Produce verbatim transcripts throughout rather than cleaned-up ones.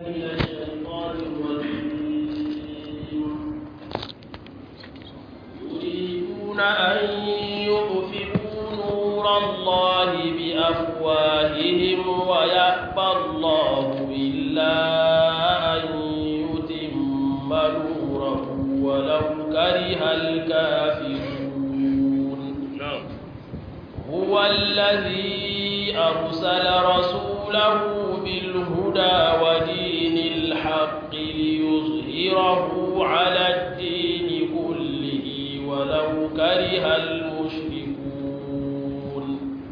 من الشيطان الرجيم يريدون أن يطفئوا نور الله بأفواههم ويأبى الله إلا أن يتم نوره ولو كره الكافرون هو الذي أرسل رسوله بالهدى ودين الحق ليظهره على الدين كله ولو كره المشركون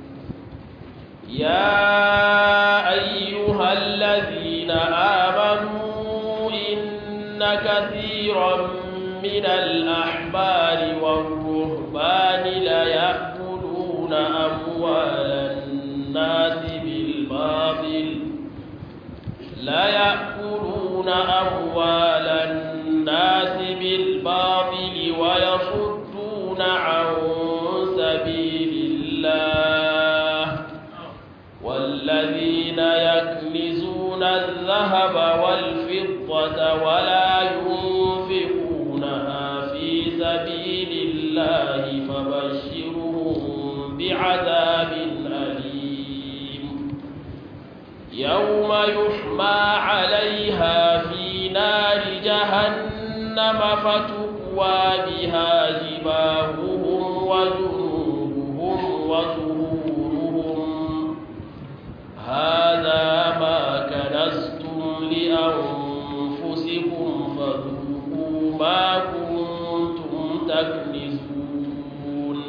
يا أيها الذين آمنوا إن كثيرا من الأحبار والرهبان ليأكلون أموال الناس بالباطل لا يأكلون أموال الناس بالباطل ويصدون عن سبيل الله والذين يكنزون الذهب والفضة ولا ينفقونها في سبيل الله فبشرهم بعذاب أليم يوم يحمى عليها في نار جهنم فتكوى بها جباههم وجنوبهم وظهورهم هذا ما كنزتم لأنفسكم فذوقوا ما كنتم تكنزون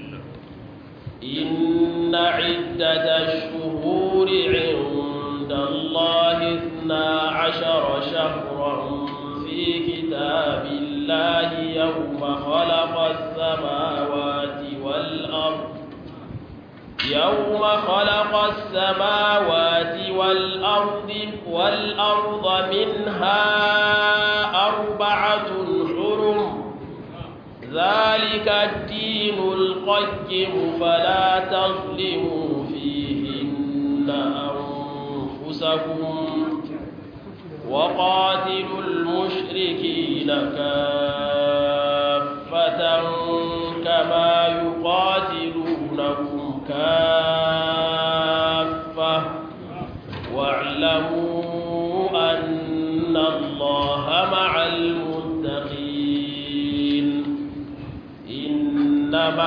إن عدة الشهور عند الله اثنا عشر شهرا في كتاب الله يوم خلق السماوات والأرض يوم خلق السماوات والأرض والأرض منها أربعة حرم ذلك الدين القيم فلا تظلموا فيهن أنفسكم وقاتلوا المشركين كافة كما يقاتلونكم كافة واعلموا أن الله مع المتقين إنما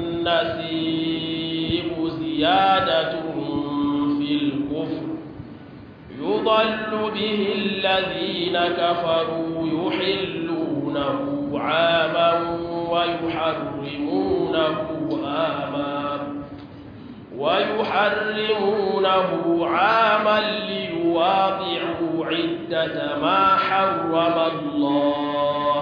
النسيء زيادة في الكفر يضل به الذين كفروا يحلونه عاما ويحرمونه عاما ويحرمونه عاما ليواطعوا عدة ما حرم الله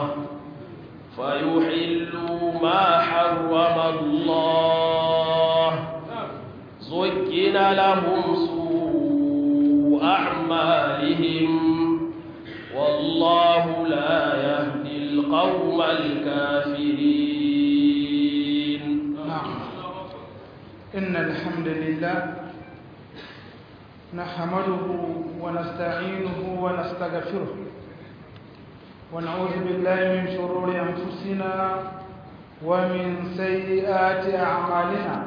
فيحلوا ما حرم الله زين لهم سوء أعمالهم والله لا يهدي القوم الكافرين نعم إن الحمد لله نحمده ونستعينه ونستغفره ونعوذ بالله من شرور أنفسنا ومن سيئات أعمالنا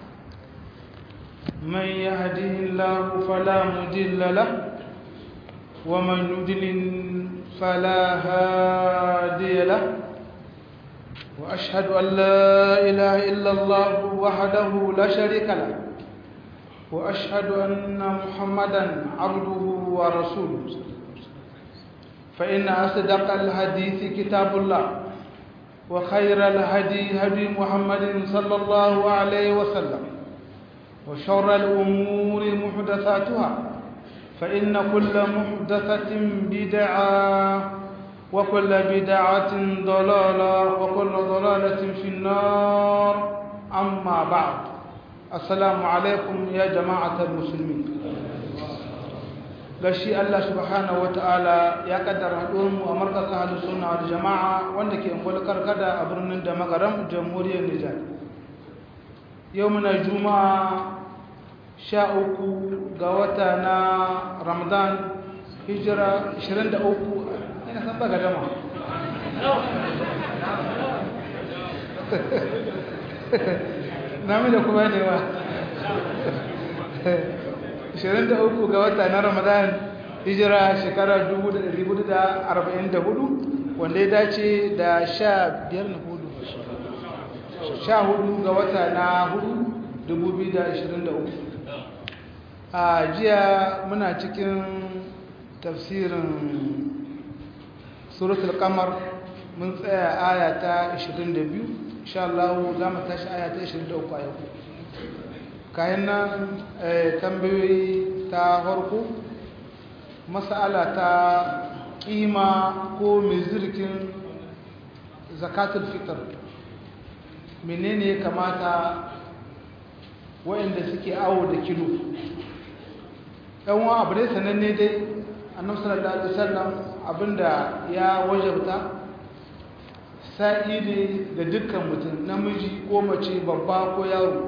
من يهده الله فلا مضل له ومن يضلل فلا هادي له وأشهد أن لا إله إلا الله وحده لا شريك له وأشهد أن محمدا عبده ورسوله فإن أصدق الحديث كتاب الله وخير الهدي هدي محمد صلى الله عليه وسلم وشر الأمور محدثاتها فإن كل محدثة بدعة وكل بدعة ضلالة وكل ضلالة في النار أما بعد السلام عليكم يا جماعة المسلمين gashi Allah subhanahu wataala ya kaddara haɗuwarmu a markazin Ahlus Sunna wal Jama'a wanda ke ungwal karkada a birnin da Magaram Jamhuriyar Nijar yau muna Juma'a sha uku ga wata na Ramadan hijira ishirin da uku ina san ba gadama nami da kuma ne wa ishirin da uku ga wata na Ramadan hijira shekara dubu da ɗari hudu da arba'in da hudu wanda ya dace da sha biyar na hudu sha hudu ga wata na hudu dubu biyu da ashirin da uku. A jiya muna cikin tafsirin suratul qamar mun tsaya aya ta ashirin da biyu insha Allah za mu tashi aya ta ashirin da uku a yau. Kayan nan tambayoyi ta farko mas'ala ta kima ko mizirkin zakatul fitr menene ya kamata waɗanda suke awo da kilo ɗan wa abu dai sananne dai annabi sallallahu alaihi wasallam abinda ya wajabta sa'i ne ga dukkan mutum namiji ko mace babba ko yaro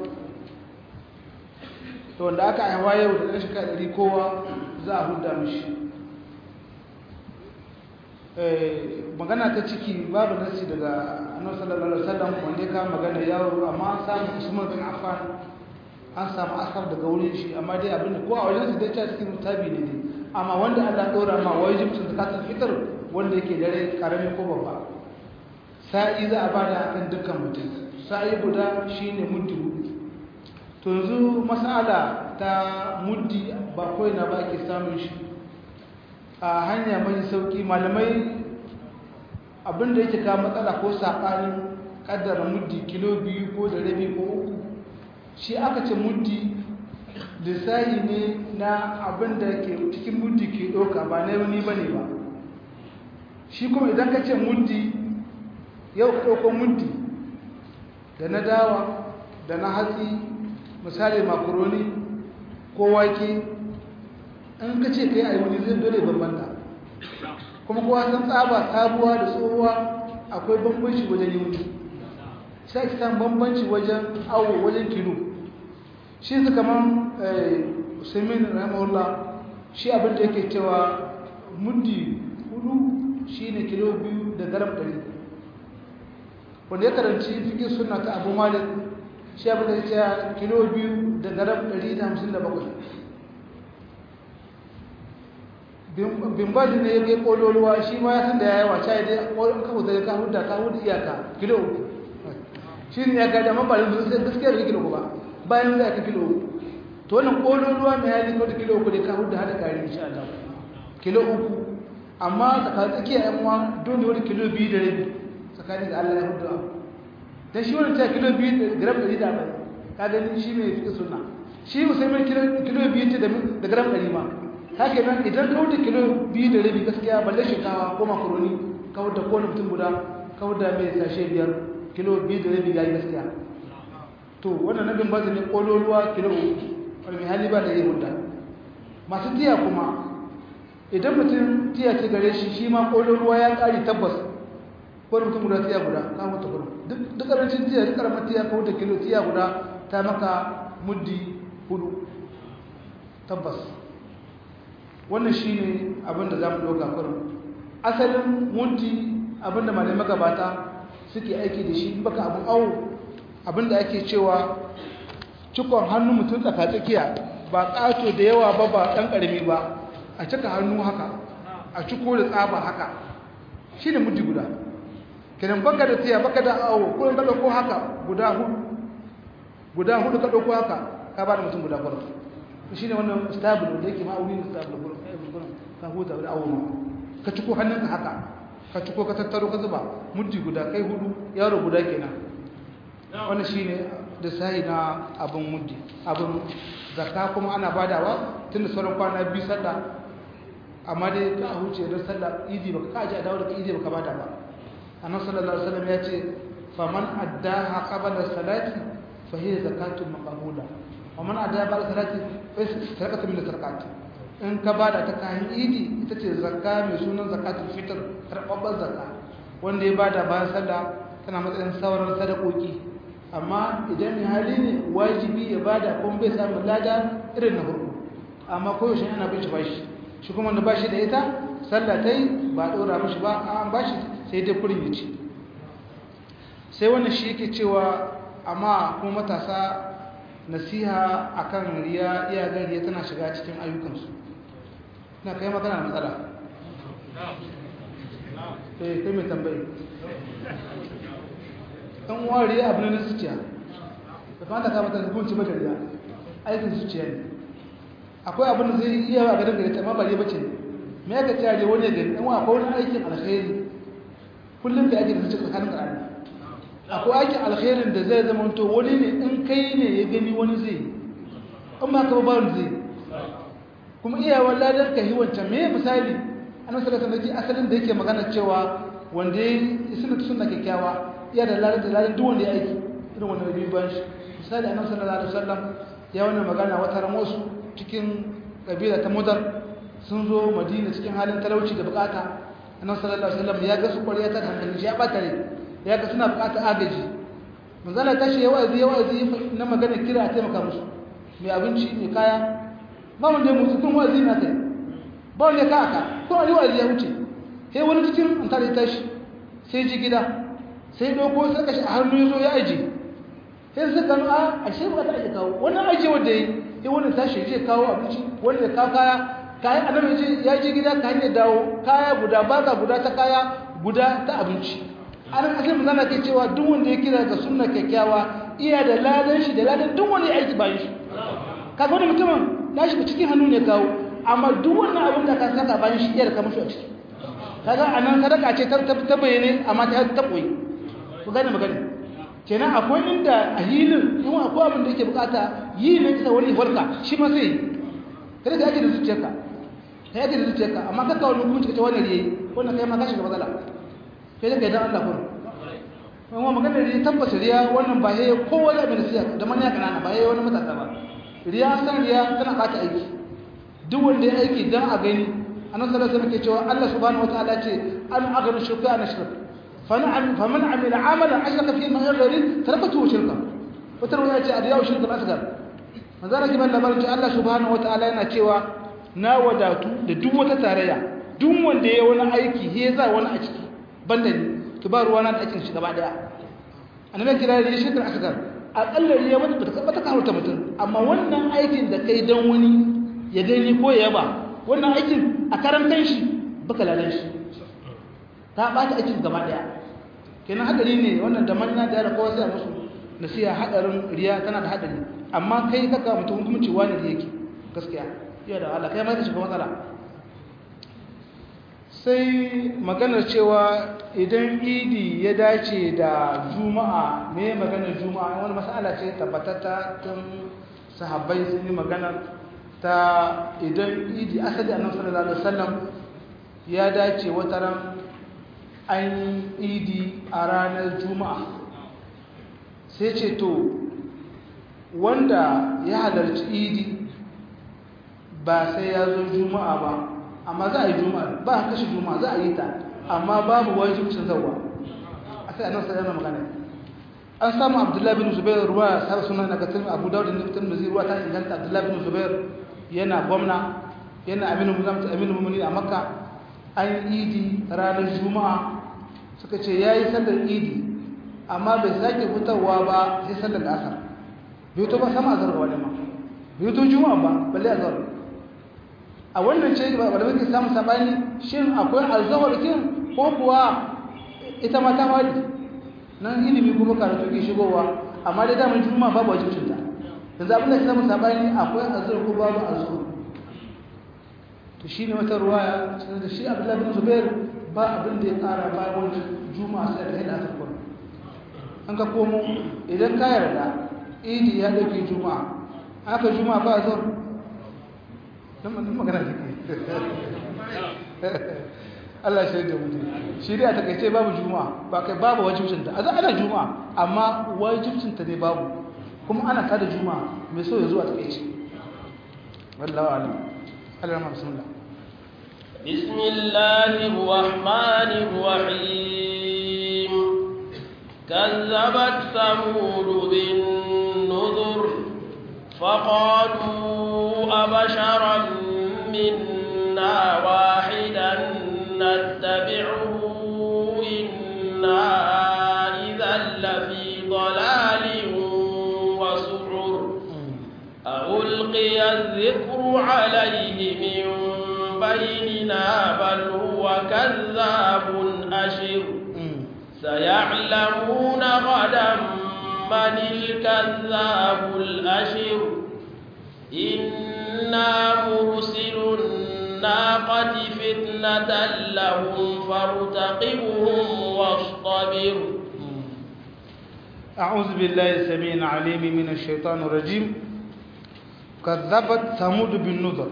to wanda aka haifa yau da ɗan shekara ɗari kowa za a huda mishi magana ta ciki babu nasi daga annabi sallallahu alaihi wasallam wanda ya kama magana yaro amma an samu Usman bin Affan an samu asar daga wurin shi amma dai abinda ko a wajen su dai ta cikin mutabi ne amma wanda Allah dora ma wajibin zakatul fitr wanda yake dare karami ko babba sa'i za a bada akan dukkan mutum sa'i guda shine muddi hudu to yanzu mas'ala ta muddi ba koi na ba ke samun shi a hanya mai sauki malamai abinda yake kawo matsala ko saɓanin ƙaddara muddi kilo biyu ko da rabi ko uku shi aka ce muddi lissahi ne na abinda ke cikin muddi ke ɗauka ba na wani ba ne ba shi kuma idan ka ce muddi yau ka ɗauko muddi da na dawa da na hatsi misali makaroni ko wake in ka ce ka yi a yi wani zai dole bambanta kuma kowa san tsaba sabuwa da tsohuwa akwai bambanci wajen yi mutu sai ki san bambanci wajen awo wajen kilo shi su kamar usaimin rahimahullah shi abin da yake cewa muddi hudu shi ne kilo biyu da garam ɗari wanda ya karanci fikin suna ta abu malik shi abin da ya ce kilo biyu da garam ɗari da hamsin da bakwai bimbazi ne ya kai kololuwa shi ma ya san da ya yi wace dai kolon kawo da ka huda ka huda iyaka kilo uku shi ne ya kai da mabalin da sai gaskiya da kilo ba bayan zai ka kilo uku to wannan kololuwa mai ya liko da kilo uku da ka huda hada kare insha Allah kilo uku amma tsaka tsakiya yan uwa dole wani kilo biyu da rabi tsakanin da Allah ya huda dan shi wannan ta kilo biyu da gram ɗari da bai ka gani shi mai fiƙe sunna shi musamman kilo biyu ce da gram ɗari ma haka nan idan ka wuce kilo biyu da rabi gaskiya balle shinkawa ko makaroni ka wuce ko mutum guda ka wuce mai sashe biyar kilo biyu da rabi yayi gaskiya to wannan nabin ba ne kololuwa kilo uku wani hali ba da yi hudda masu tiya kuma idan mutum tiya ce gare shi shi ma kololuwa ya ƙari tabbas ko mutum guda tiya guda ka wuce guda duk ƙarancin tiya duk ƙaramar tiya ka wuce kilo tiya guda ta maka muddi hudu tabbas wannan shi ne abinda za mu ɗauka kurin asalin munti abinda malamai magabata suke aiki da shi baka abin awo abinda ake cewa cikon hannu mutum tsakatsakiya ba ƙato da yawa ba ba ɗan ƙarami ba a cika hannu haka a ciko da tsaba haka shi ne munti guda kiran baka da tiya baka da awo kurin ka ɗauko haka guda hudu guda hudu ka ɗauko haka ka ba da mutum guda kurin shi ne wannan stable da yake ma'aunin stable gurin ka huta da awon ka ciko hannunka haka ka ciko ka tattaro ka zuba muddi guda kai hudu yaro guda kenan wannan shi ne da sahi na abin muddi abin zakka kuma ana badawa tun da sauran kwana biyu sallah amma dai ka huce don sallah idi baka ka ji a dawo da idi baka bada ba annabi sallallahu alaihi wasallam ya ce faman addaha qabla salati fa hiya zakatun maqbula wa man addaha ba'da salati fa sadaqatun min sadaqat in ka bada ta kayan idi ita ce zakka mai sunan zakatul fitr karbabban zakka wanda ya bada bayan sallah tana matsayin sauran sadakoki amma idan hali ne wajibi ya bada kuma bai samu lada irin na farko amma koyaushe ana bin shi bashi shi kuma da bashi da ita sallah tai ba dora mishi ba an bashi sai dai kurin ya ci sai wannan shi yake cewa amma kuma matasa nasiha akan riya iya ga riya tana shiga cikin ayyukansu ina kai magana matsala eh kai mai tambayi dan uwa riya abin nan zuciya da fata ka mata hukunci ba da riya aikin zuciya ne akwai abin da zai iya ga daga ta amma ba riya bace me ya ga tare wani ga dan uwa akwai wani aikin alkhairi kullum da ake da zuciya tsakanin Qur'ani akwai aikin alkhairin da zai zama to wani ne in kai ne ya gani wani zai in ba ka ba wani zai kuma iya walladan ka hiwanta me misali annabi sallallahu alaihi wasallam asalin da yake magana cewa wanda ya sunna sunna kyakkyawa iya da ladan da ladan duk wanda ya aiki irin wannan biyu ban shi misali annabi sallallahu alaihi wasallam ya wannan magana wata ran wasu cikin kabila ta Mudar sun zo Madina cikin halin talauci da bukata annabi sallallahu alaihi wasallam ya ga su kwariya ta hankali ya bata rai ya ga suna bukatar agaji manzala ta ce yawa zai yawa zai na magana kira a taimaka musu mai abinci mai kaya ba wanda ya mutu tun wazi na kai ba wanda ya ka aka ko wani wazi ya wuce sai wani cikin an tare tashi sai ji gida sai doko sai kashi a hannu ya zo ya aji sai suka gano a ashe ba ta aje kawo wannan aje wanda ya yi wani tashi ya kawo abinci wanda ya kawo kaya kayan annabi ya ji gida ka hanyar dawo kaya guda baga guda ta kaya guda ta abinci an asali zana ke cewa duk wanda ya kira ga sunna kyakkyawa iya da ladan shi da ladan duk wanda ya aiki bayan shi kaga wani mutumin na shi cikin hannu ne kawo amma duk wannan abin da ka saka bayan shi iya da kamar shi a ciki kaga anan sadaka ce ta ta bayyane amma ta ta koyi ku gane magana kenan akwai inda a hilin in akwai abin da yake bukata yi ne kisa wani farka shi ma sai kada ka yake da zuciyarka ka yake da zuciyarka amma ka kawo hukunci kace wannan yayi wannan kai ma ka shiga matsala sai da kai dan Allah kun amma magana da tabbata riya wannan ba yayi kowa da bin siya da manya kanana ba yayi wani matasa ba riya san riya tana bata aiki duk wanda ya aiki dan a gani annabi sallallahu alaihi wasallam ke cewa Allah subhanahu wataala ce an aghna shirka an shirk fa na'am faman amila amalan ashraka fihi ma ghayri tarakatu shirka wata ruwaya ce riya shirka asgar manzara kiban labarin ce Allah subhanahu wataala yana cewa na wadatu da duk wata tarayya duk wanda yayi wani aiki he za wani a ciki banda ni ki ba ruwana da aikin shi gaba daya annabi kira da shirka asgar akalla riya wanda bata bata kawo ta mutum amma wannan aikin da kai dan wani ya gani ko ya ba wannan aikin a karan kanshi baka lalan shi ta bata aikin gaba daya kenan hadari ne wannan da manna da yara kowa sai a musu nasiha hadarin riya tana da hadari amma kai kaka mutum hukunci wani da yake gaskiya iya da Allah kai ma ka shiga matsala sai maganar cewa idan idi ya dace da juma'a me maganar juma'a wani mas'ala ce tabbatatta tun sahabbai sun yi maganar ta idan idi asali annabi sallallahu alaihi wasallam ya dace wata ran an idi a ranar juma'a sai ce to wanda ya halarci idi ba sai ya zo juma'a ba amma za a yi juma'a ba a kashe juma'a za a yi ta amma babu wajibcin zawa a sai annabi sallallahu alaihi magana an samu abdullahi bin zubair ruwa sai sunan daga tilmi abu dawud da tirmidhi ruwa ta inganta abdullahi bin zubair yana gwamna yana aminu muzammil aminu mumuni a makka an idi ranar juma'a suka ce yayi sallar idi amma bai sake fitowa ba sai sallar asar bai to ba sama azhar wani ma bai to juma'a ba balle azhar a wannan ce ba da muke samu sabani shin akwai azhar kin ko kuwa ita ma ta fadi nan ilimi kuma karatu ke shigowa amma dai da mun juma'a babu wajibin ta yanzu abin da ke samu sabani akwai azhar ko babu azhar to shine wata ruwaya sai da shi Abdullah bin Zubair ba abin da ya kara bayan wannan juma'a sai da hada ta an ka komo idan ka yarda idi ya dauke juma'a aka juma'a ba azhar dan magana take Allah shi da mutum shi dai a takaice babu juma'a ba kai babu wajibcin ta azan ana juma'a amma wajibcin ta ne babu kuma ana kada juma'a mai so ya zo a takaice wallahi alam Allah ma bismillah bismillahir rahmanir rahim kazzabat samud bin nuzur faqalu abasharan minna منا واحدا نتبعه إنا إذا لفي ضلال وسعر ألقي الذكر عليه من بيننا بل هو كذاب أشر سيعلمون غدا من الكذاب الأشر إنا مرسل الناقة فتنة لهم فارتقبهم واصطبر أعوذ بالله السميع العليم من الشيطان الرجيم كذبت ثمود بالنذر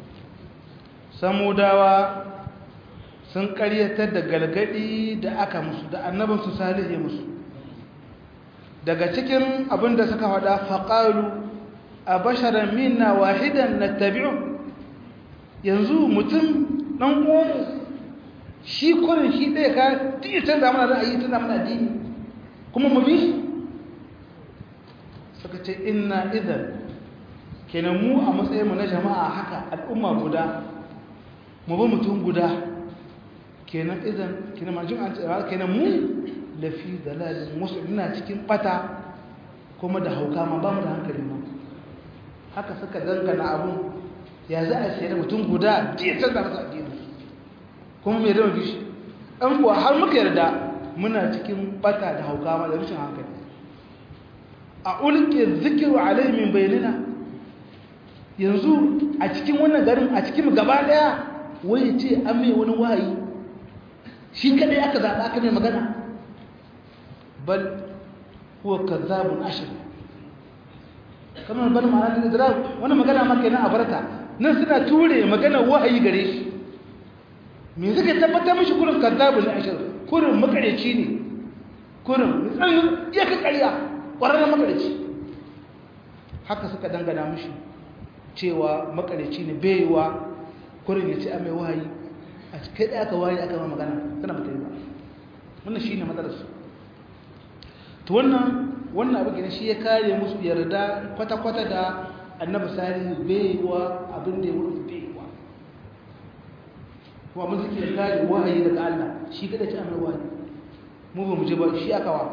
ثموداوا sun karyatar da galgadi da aka musu da annabinsu Salih ya musu daga cikin abin da suka faɗa faqalu abasharan minna wahidan nattabi'u yanzu mutum dan uwan shi kurin shi ɗaya ka titan da mana ra'ayi tana mana addini kuma mu bi suka ce inna idan kenan mu a matsayin mu na jama'a haka al'umma guda mu bi mutum guda kenan idan kenan majin an tsara kenan mu lafi dalalin muslimina cikin bata kuma da hauka ma ba mu da hankali ma haka suka dangana abun ya za a sayar mutum guda titan da masa addini kuma me da bishi an kuwa har muka yarda muna cikin bata da hauka ma da rashin hankali a ulke zikiru alai min bayanina yanzu a cikin wannan garin a cikin gaba daya wai ce an mai wani wahayi shi kadai aka zaɓa aka mai magana bal huwa kazzabun ashir kamar bal ma'ana da idrak wannan magana ma kenan a barta nan suna ture magana wahayi gare shi me suka tabbatar mishi kurin kazzabun ashir kurin makareci ne kurin tsanin iya ka ƙarya ƙwararren makareci haka suka dangana mishi cewa makareci ne baiwa kurin ya ce a mai wahayi a cikin da aka wahayi aka ma magana tana mata yi ba wannan shi ne matsalarsu to wannan wannan abu gina shi ya kare musu yarda kwata-kwata da annabi salihu baiwa abin da ya wurin baiwa kuma mun suke kare wahayi daga Allah shi kada ce a mai wahayi mu ba mu je ba shi aka wa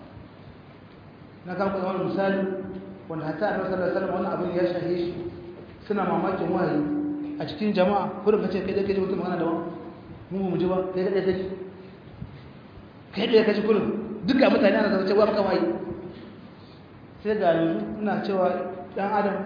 na kan kuma wani misali wanda hatta annabi sallallahu alaihi wasallam wannan abin ya shahe shi suna mamakin wahayi a cikin jama'a kurin kace kai dai kaje mutum magana da wani mu mu ji ba kai dai kaje kai dai kaje kurin duka mutane ana zama cewa maka wahayi sai ga yanzu ina cewa dan adam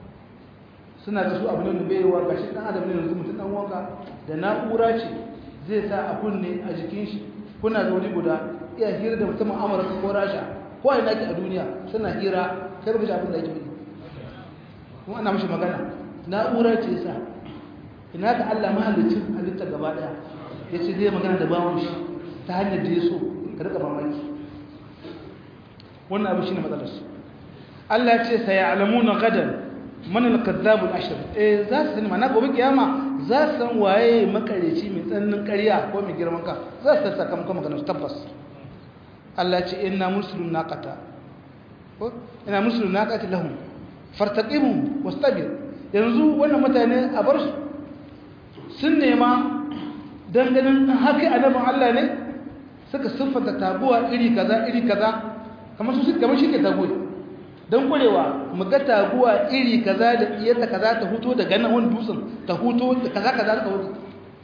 suna da su abin da bai wa gashi dan adam ne yanzu mutum dan wanka da na'ura ce zai sa a kunne a jikin shi kuna da wuri guda iya hira da mutumin Amurka ko Rasha ko a ina ke a duniya suna hira kai rubuta abin da yake yi kuma ana mishi magana na'ura ce sa ina ka Allah mahalicin halitta gaba daya yace zai magana da bawon shi ta hanyar da yaso ka rika mamaki wannan abu shine matsalar su Allah ya ce sayalamuna gadan man al-kadzabul ashir eh za su sani mana gobe kiyama za su san waye makareci mai tsannin ƙarya ko mai girman ka za su saka maka magana tabbas Allah ya ce inna muslimun naqata ko inna muslimun naqati lahum fartaqibhum wastabir yanzu wannan mutane a bar su sun nema danganin haka annabin Allah ne suka siffanta taguwa iri kaza iri kaza kamar su kamar shi ke taguwa don kurewa mu ga taguwa iri kaza da iyarta kaza ta huto daga nan wani dutsen ta huto da kaza kaza ta huto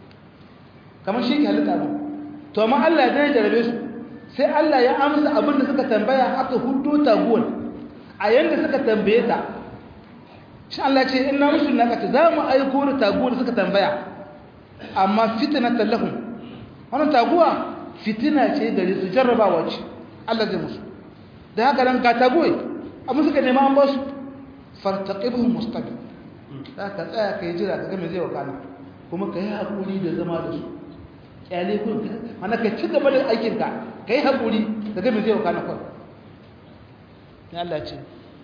kamar shi ke halitta ba to amma Allah ya jarabe su sai Allah ya amsa abin da suka tambaya aka huto taguwar a yanda suka tambaye ta shi Allah ce inna musul naqati za mu aiko da taguwar suka tambaya amma fitnatan lahum wannan taguwa fitina ce gare su jarrabawa ce Allah zai musu da haka nan ga taguwai amma suka nema an ba su fartaqibhum mustaqim da ka tsaya kai jira ka ga me zai wakana kuma kai hakuri da zama da su kyale kun mana ka ci gaba da aikin ka kai hakuri ka ga me zai wakana ko ya Allah ce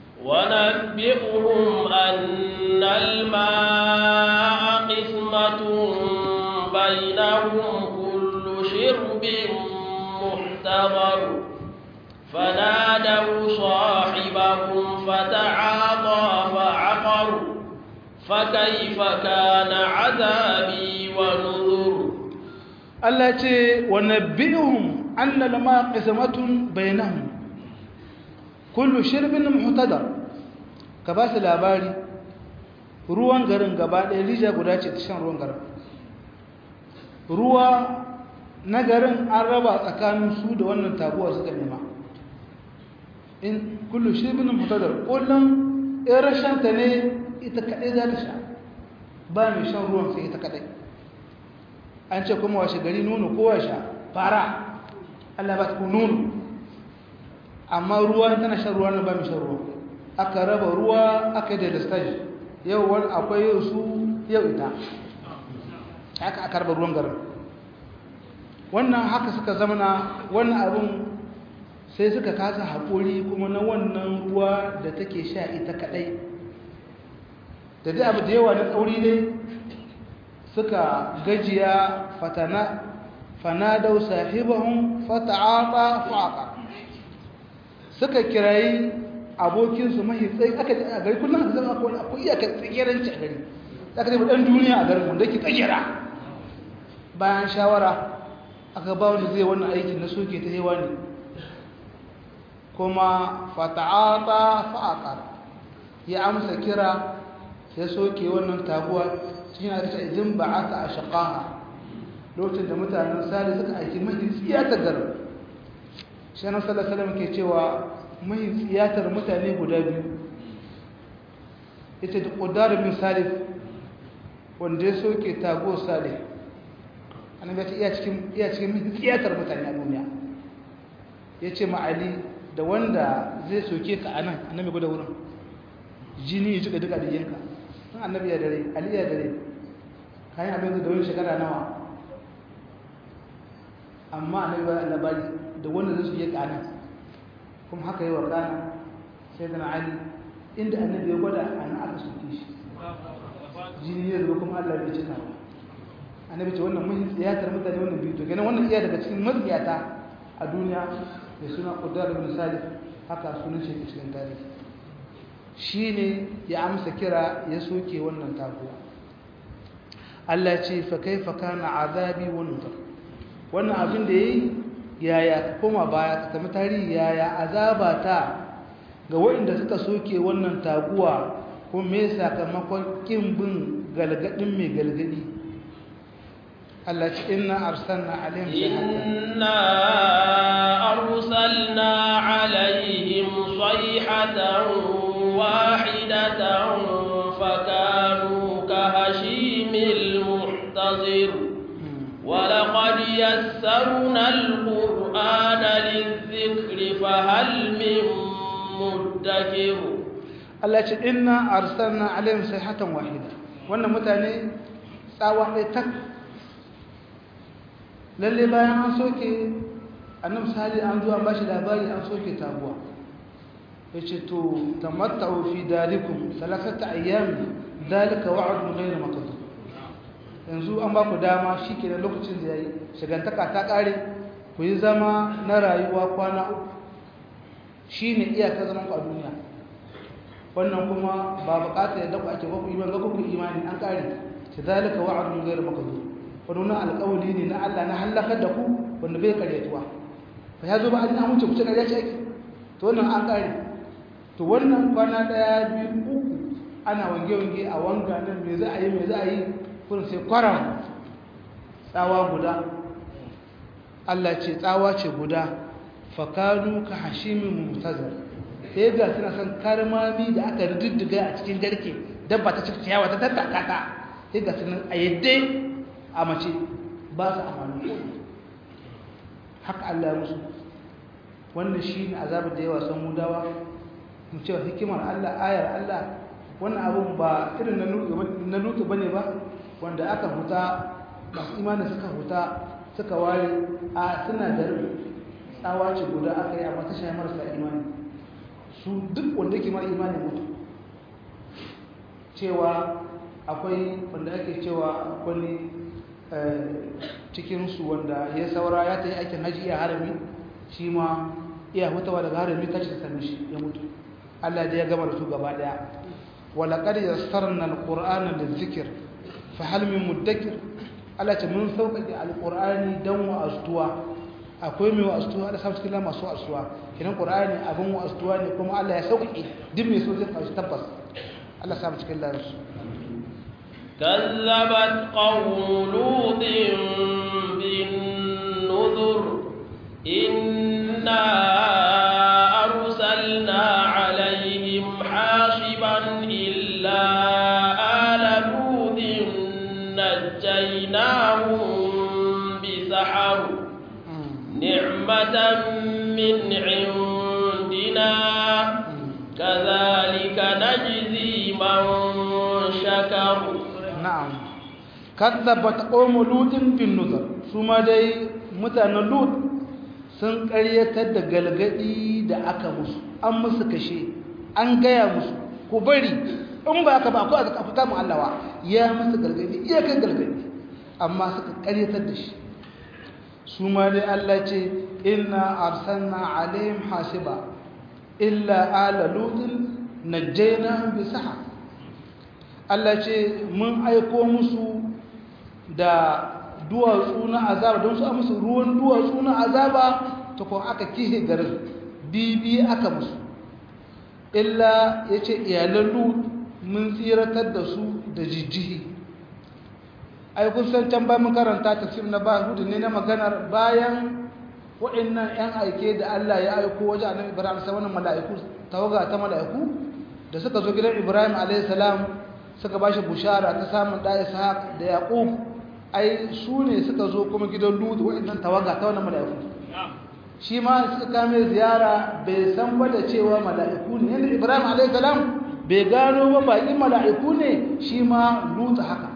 ونبئهم أن الماء قسمة بينهم كل شرب محتضر فنادوا صاحبهم فتعاطى فعقر فكيف كان عذابي ونذر Allah ce wa nabbi'uhum anna lama qismatun bainahum kullu shirbin muhtadar ka ba su labari ruwan garin gaba ɗaya rija guda ce ta shan ruwan garin ruwa na garin an raba tsakanin su da wannan taguwar suka nema in kullu shirbin muhtadar kullum in rashanta ne ita kaɗai za ta sha ba mai shan ruwan sai ita kaɗai an ce kuma washe gari nono kowa sha fara Allah ba ta ku nono amma ruwa tana shan ruwa na ba mai shan ruwa aka raba ruwa aka da stage yau wani akwai yau su yau ita haka aka raba ruwan garin wannan haka suka zamana wannan abin sai suka kasa haƙuri kuma na wannan ruwa da take sha ita kaɗai da dai abu da yawa na tsauri dai suka gajiya fatana fanadau sahibahum fata'ata faqa suka kirayi abokinsu mahi tsayi aka a gari kullum aka zama akwai akwai iyakar tsagiranci a gari aka zama dan duniya a garin wanda ke tsagira bayan shawara aka ba wanda zai wannan aikin na soke ta hewa ne kuma fata'ata faqa ya amsa kira ya soke wannan taguwa cikin aka idan ba'ata ashqaha lokacin da mutanen sali suka aiki mahi tsiyatar garin shi nan sallallahu alaihi wasallam ke cewa mahi tsiyatar mutane guda biyu ita da qudar bin salif wanda ya soke tago salih annabi ya ce iya cikin iya cikin mahi tsiyatar mutane a duniya yace ma ali da wanda zai soke ka anan annabi guda wurin jini ya jika duka da yanka annabi ya dare ali ya dare kayan abin da wani shekara nawa amma annabi ba labari da wanda zai su yi kana kuma haka yi wa kana sai da ali inda annabi ya gwada ana aka soke shi jini ya zuba kuma Allah bai cika ba annabi ce wannan mun tsiyatar mutane wannan biyu to kenan wannan iya daga cikin matsiyata a duniya da suna Qudar ibn Salih haka sunan shi cikin tarihi shi ne ya amsa kira ya soke wannan taguwa Allah ce fa kaifa kana azabi wa nuzur wannan abin da yayi yaya koma baya ka tafi tarihi yaya azaba ta ga waɗanda suka soke wannan taguwa ko me sakamakon kin bin galgadin mai galgadi Allah ce inna arsalna alaihim inna arsalna alaihim sayhatan واحدة فكانوا كهشيم المحتضر ولقد يسرنا القرآن للذكر فهل من مدكر الله يقول إنا أرسلنا عليهم صيحة واحدة وأن متعني ساوى تك للي بايان أن سوكي أنهم سهلي أنجو أن باشي لاباري أن سوكي تابوا yace to tamatta'u fi dalikum thalathata ayyam dalika wa'dun ghayr makdhub yanzu an ba ku dama shikenan lokacin da yayi shigantaka ta kare ku yi zama na rayuwa kwana uku shine iyaka zaman ku a duniya wannan kuma ba bukata ya daku ake baku imani ga ku imani an kare dalika wa'dun ghayr makdhub wannan alƙawli ne na Allah na halakar da ku wanda bai karetuwa fa yazo ba an amince ku ce kariya ce ake to wannan an kare to wannan kwana daya biyu uku ana wange-wange a wanga nan me za a yi me za a yi kun sai kwaram tsawa guda Allah ce tsawa ce guda fakanu ka hashimin mutazar sai ga suna san karmami da aka riddiga a cikin garke dabba ta cikin ciyawa ta tattaka ta sai ga suna a yadda a mace ba su amfani haka Allah ya musu wannan shi ne azabar da yawa san mudawa mu cewa hikimar Allah ayar Allah wannan abun ba irin na lutu bane ba wanda aka huta masu imanin suka huta suka ware a suna da tsawa ce guda aka yi amma ta shayi marasa imani su duk wanda yake mara imani mutu cewa akwai wanda ake cewa wani cikinsu wanda ya saura ya ta yi aikin haji iya harami shi ma iya hutawa daga harami ta ce ta sami shi ya mutu Allah da ya gama da su gaba daya ولقد يسرنا القرآن للذكر فهل من مدكر Allah ce mun sauƙaƙe alƙur'ani don wa'astuwa akwai mai wa'astuwa da samun cikin masu wa'astuwa kinan ƙur'ani abin wa'astuwa ne kuma Allah ya sauƙaƙe duk mai so zai ƙarshe tabbas Allah samun cikin larsu كذبت قوم لوط بالنذر إنا أرسلنا عليهم حاصبا إلا آل لوط نجيناهم بسحر نعمة من عندنا كذلك نجزي من شكر نعم كذبت قوم لوط بالنذر ثم دai mutanen lut sun ƙaryatar da galgadi da aka musu an musu kashe an gaya musu ku bari in ba ka ba ku aka fita mu Allah ya musu galgadi iya kan galgadi amma suka ƙaryatar da shi su ma dai Allah ce inna arsalna alaihim hasiba illa ala lutin najjayna bi sahar Allah ce mun aiko musu da duwatsu na azaba don su a musu ruwan duwatsu na azaba ta kuma aka kihe garin bibi aka musu illa ya ce iyalan lut mun tsiratar da su da jijjihi ai kun san can ba mun karanta tafsir na ba hudu ne na maganar bayan waɗannan 'yan aike da Allah ya aiko wajen annabi Ibrahim sai wannan mala'iku tawaga ta mala'iku da suka zo gidan Ibrahim alayhi salam suka bashi bushara ta samun da Ishaq da Yaqub ai su ne suka zo kuma gidan Lut waɗannan tawaga ta wannan mala'iku shi ma suka kame ziyara bai san ba da cewa mala'iku ne yanda Ibrahim alayhi salam bai gano ba baƙin mala'iku ne shi ma Lut haka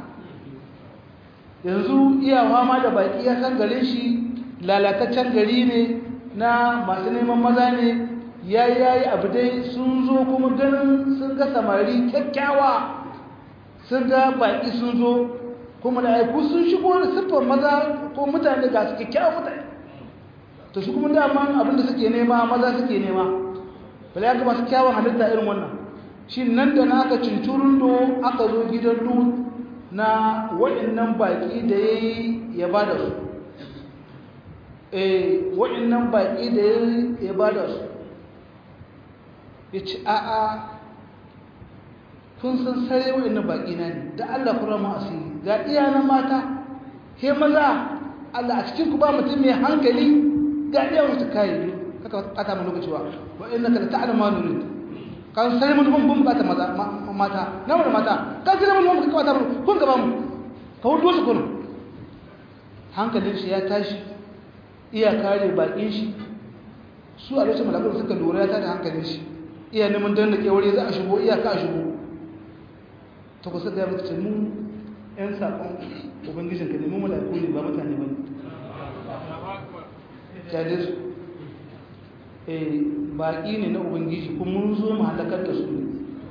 yanzu iyawa ma da baƙi ya san garin shi lalataccen gari ne na masu neman maza ne ya yayi abu dai sun zo kuma ganin sun ga samari kyakkyawa sun ga baƙi sun zo kuma da aiku sun shigo da siffar maza ko mutane ga su kyakkyawa mutane to su kuma dama abinda suke nema maza suke nema bala ya ga masu kyawun halitta irin wannan shi nan da na aka cinturin do aka zo gidan lut na waɗannan baƙi da ya yi ya ba da su eh waɗannan baƙi da ya ba da su ya ce a'a kun san sare waɗannan baƙi na ne da Allah ku rama asiri ga iyanan mata he maza Allah a cikin ku ba mutum mai hankali ga iyawan su kai kaka kata mu lokaci ba wa innaka la ta'lamu ma nurid kan sare mun bun bukata maza mata na mu mata kan sare mun bun bukata kun ga ba mu ka wudo su kun hankalin shi ya tashi iya kare bakin shi su a lokacin malakun suka lura ya tada hankalin shi iya neman don da keware za a shigo iya ka shigo ta kusa ga mutu mu yan saƙon ubangijinka ne mu malaku ne ba mutane ba ne jade su eh baƙi ne na ubangiji kuma mun zo mu halakar da su ne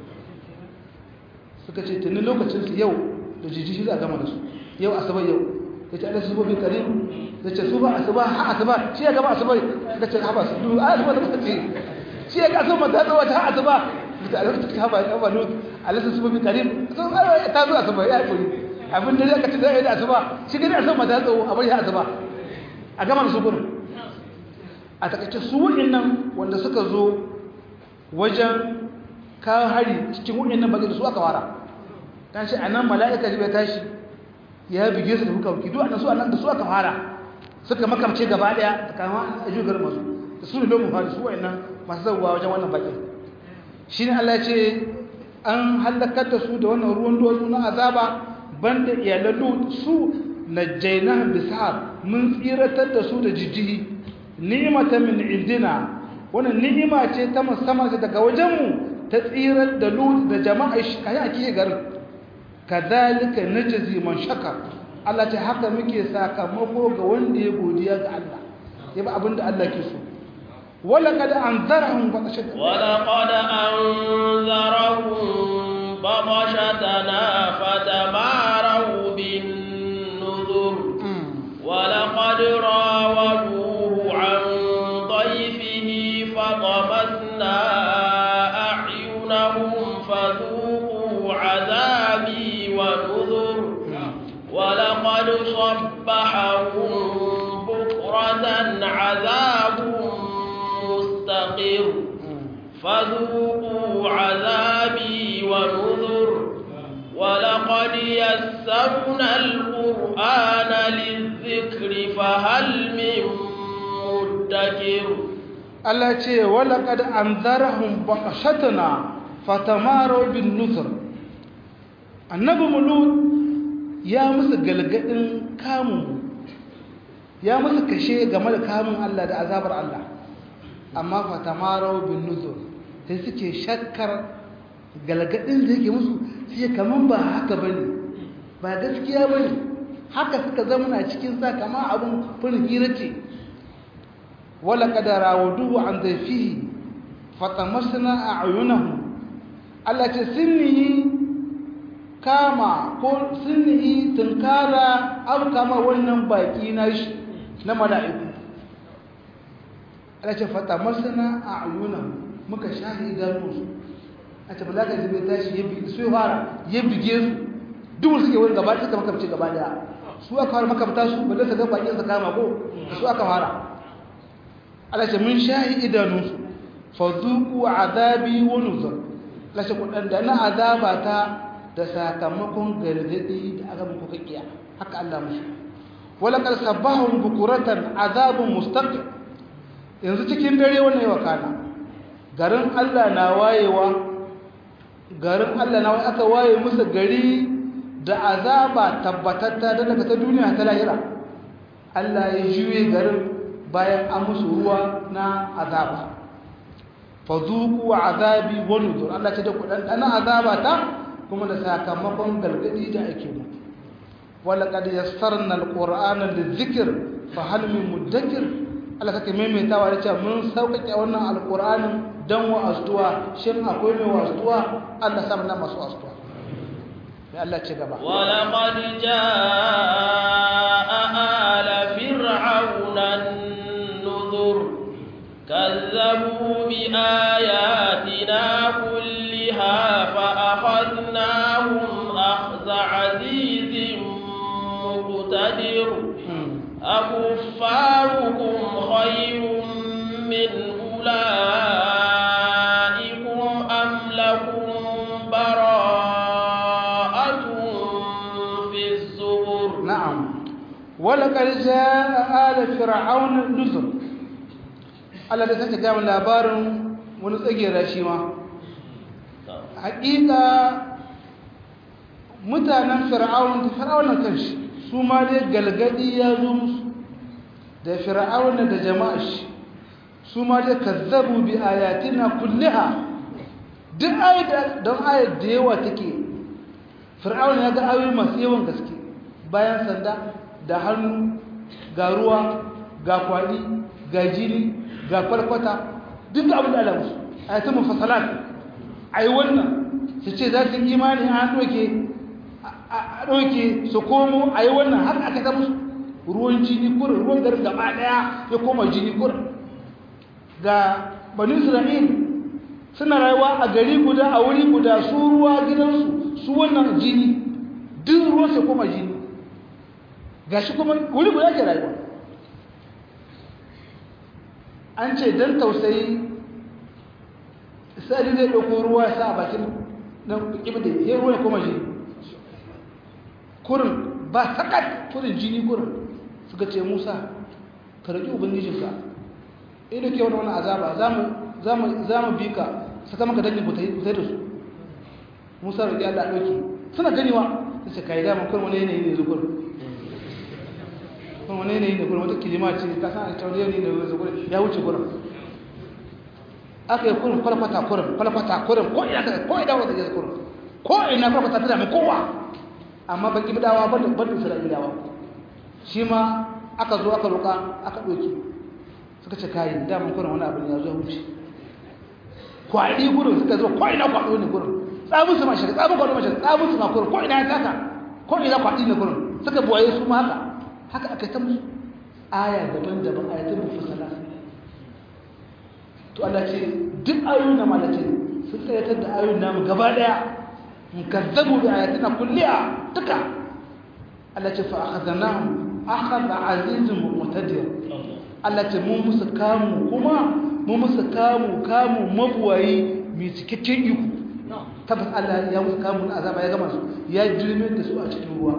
suka ce tuni lokacinsu yau da jijiji za a gama da su yau asabar yau ya ce alasu bobi karimu da ce su ba asuba ha asuba shi ya gaba asuba da ce haba su du a asuba da ba ce shi ya kaso mata tsawa ta ha asuba da alasu ta haba haba lut alasu su bobi karim so ta zo asuba ya kuri abin da zaka ci da asuba shi gani asuba mata tsawo a bari ha asuba a gama da su gurin a takaice su wa'annan wanda suka zo wajen kawo hari cikin wa'annan baki da su aka wara kan shi anan mala'ika ji bai tashi ya bige su da hukunci duk annan su annan da su aka fara suka makamce gaba daya kama a jugar masu da su ne lomu fari su wayannan masu zawwa wajen wannan bakin shine Allah ya ce an halakar da su da wannan ruwan duwatsu na azaba banda iyalan lut su najjayna bisar mun tsiratar da su da jijjihi ni'matan min indina wannan ni'ima ce ta musamman daga wajenmu ta tsirar da lut da jama'a shi kai a kike garin kadhalika najzi man shakar Allah ta haka muke sakamako ga wanda ya godiya ga Allah ya ba abinda Allah ke so wala kad anzarahum batashata wala qad anzarahum batashatana fatamaru bin nuzur wala qad rawaduhu an dayfihi fatamasna a'yunahum fadhuqu عذاب مستقر فذوقوا عذابي ونذر ولقد يسرنا القرآن للذكر فهل من مدكر Allah ce wala kad anzarahum baqashatna fatamaru bin nuzur annabi mulut ya musu galgadin kamun ya musu kashe game da kamun Allah da azabar Allah amma fatamaru bin nuzur sai suke shakkar galgadin da yake musu sai kaman ba haka bane ba gaskiya bane haka suka zama cikin sa kaman abun fulhira ce wala kadara wudu an zafihi fatamasna a'yunahum Allah ce sunni kama ko sunni tunkara abu kama wannan baki na shi na mala'iku Allah ce fatamasna a'yunahum muka shahi gano su a ce malaka jibe tashi ya bi su fara ya bige su duk suke wani gaba suka makamci gaba daya su aka fara makamta su balle su ga bakin su kama ko su aka fara Allah ce mun shahi idanunsu fazuku azabi wa nuzur Allah ce kudan da na azaba ta da sakamakon gargadi da aka muku kakiya haka Allah musu wala kal sabahum bukuratan azabun mustaqim yanzu cikin dare wannan yawa kana garin Allah na wayewa garin Allah na aka waye musu gari da azaba tabbatatta da daga ta duniya ta lahira Allah ya juye garin bayan an musu ruwa na azaba fazuku azabi wa nuzur Allah ce da kudan ana azaba ta kuma da sakamakon galgadi da ake mu wala qad yassarna alqur'ana lizikr fa hal min mudakkir Allah kake maimaitawa da cewa mun sauƙaƙe wannan alqur'anin dan wa astuwa shin akwai mai wa astuwa Allah sa mun masu astuwa sai Allah ce gaba wala qad jaa ala fir'auna كذبوا بآياتنا كلها فأخذناهم أخذ عزيز مقتدر أكفاركم خير من أولئكم أم لكم براءة في الزبر نعم ولقد جاء آل فرعون النذر Allah da sake gama labarin wani tsagera shi ma haƙiƙa mutanen fir'aun da fir'aun kanshi su ma dai galgadi ya zo musu da fir'aun da jama'a shi su ma dai kazzabu bi ayatina kulliha duk ayat don ayat da yawa take fir'aun ya ga ayoyi masu yawan gaske bayan sanda da hannu ga ruwa ga kwadi ga jini ga kwalkwata duk abin da alamu ayatun mufassalat ai wannan su ce za su imani an doke a doke su komo ai wannan har aka ta musu ruwan jini kurin ruwan garin gaba daya ya koma jini kurin ga bani isra'il suna rayuwa a gari guda a wuri guda su ruwa gidansu su wannan jini duk ruwan su koma jini gashi kuma wuri guda ke rayuwa an ce don tausayi sai zai ɗauko ruwa ya sa a bakin nan ƙibda ya ruwa ya koma jini kurin ba sakat kurin jini kurin suka ce musa ka roƙi ubangijinka ido ke wani wani azaba za mu bi ka saka maka dangin kutai da su musa roƙi allah ɗauki suna ganewa ta ce ka yi dama kurin wani yanayi ne zukur kuma wani ne gurin wata kilima ce ta san alƙawari ne da gurin ya wuce gurin aka yi kurin kwalkwata kurin kwalkwata kurin ko ina ka ko ina wanda ya kurin ko ina kwalkwata ta dame kowa amma baki bidawa ban ban isra'ilawa shi ma aka zo aka roƙa aka ɗauki suka ce kai da mun kurin wani abu ne ya zo wuce kwaɗi gurin suka zo ko ina kwaɗo ne gurin tsabun su ma shiga tsabun kwaɗo ma shiga tsabun su ma kurin ko ina ya taka ko ina kwaɗi ne gurin suka buwaye su ma haka haka aka ta musu aya daban-daban ayatun mufassala to Allah ce duk ayoyin na malace sun tsayatar da ayoyin namu gaba daya in kazzabu bi ayatina kulliha duka Allah ce fa akhadnahum akhadha azizun muqtadir Allah ce mun musu kamu kuma mun musu kamu kamu mabuwayi mai cikakken iko tabbas Allah ya musu kamu na azaba ya gama su ya jirme da su a cikin ruwa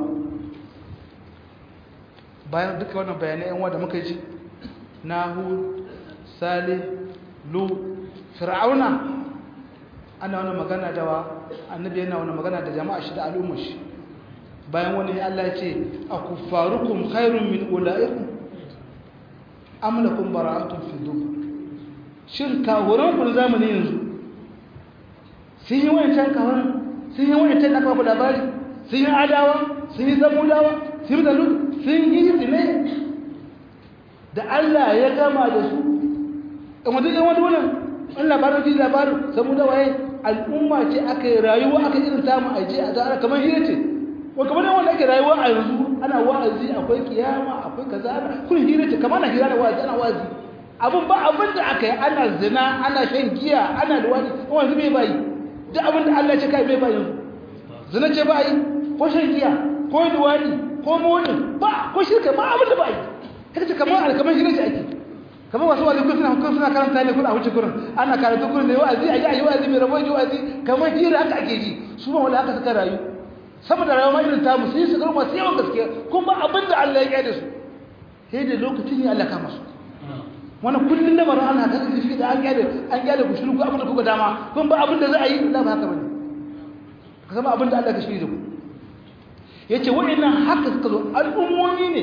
bayan duka wannan bayanai yan wanda muka ji na Hud Salih Lut Fir'auna ana wannan magana da wa annabi yana wannan magana da jama'a shi da al'ummar shi bayan wani Allah ya ce akuffarukum khairun min ulaikum am lakum bara'atun fi dhub shin kawuran ku zamani yanzu sun yi wancan kawuran sun yi wancan da kawo labari sun yi adawa sun yi zamudawa sun yi zalut sun yi ne da Allah ya gama da su in wani ɗan wani wannan in labarin fi labarin zamudawa ya al'umma ce aka yi rayuwa aka irin tamu aje a zara kamar hira ce ko kamar da wanda ake rayuwa a yanzu ana wa'azi akwai kiyama akwai kaza kun hira ce kamar na hira da wa'azi ana wa'azi abun ba abin da aka yi ana zina ana shan giya ana luwadi wanzu bai bayi duk abin da Allah ya ce kai bai bayi zina ce bayi ko shan giya ko luwadi ko moni ba ko shirka ba abin da bayi kaga ce kamar alkamar hira ce ake kamar wasu wa'azi kun suna kun suna karanta ne kun a wuce kurin ana karatu kurin da wa'azi ayi ayi wa'azi mai rabo ji wa'azi kamar hira haka ake ji su ba wala haka suka rayu sama da rayuwa irin tamu sai su garma sai yawan gaskiya kun ba abin da Allah ya kyade su sai da lokacin ya Allah kama su wannan kullun da barin Allah kan shi da an kyade an kyade ku shiru ku abin da kuka dama kun ba abin da za a yi Allah ba haka bane ka zama abin da Allah ka shirye da ku yace wa'annan haka suka zo al'ummomi ne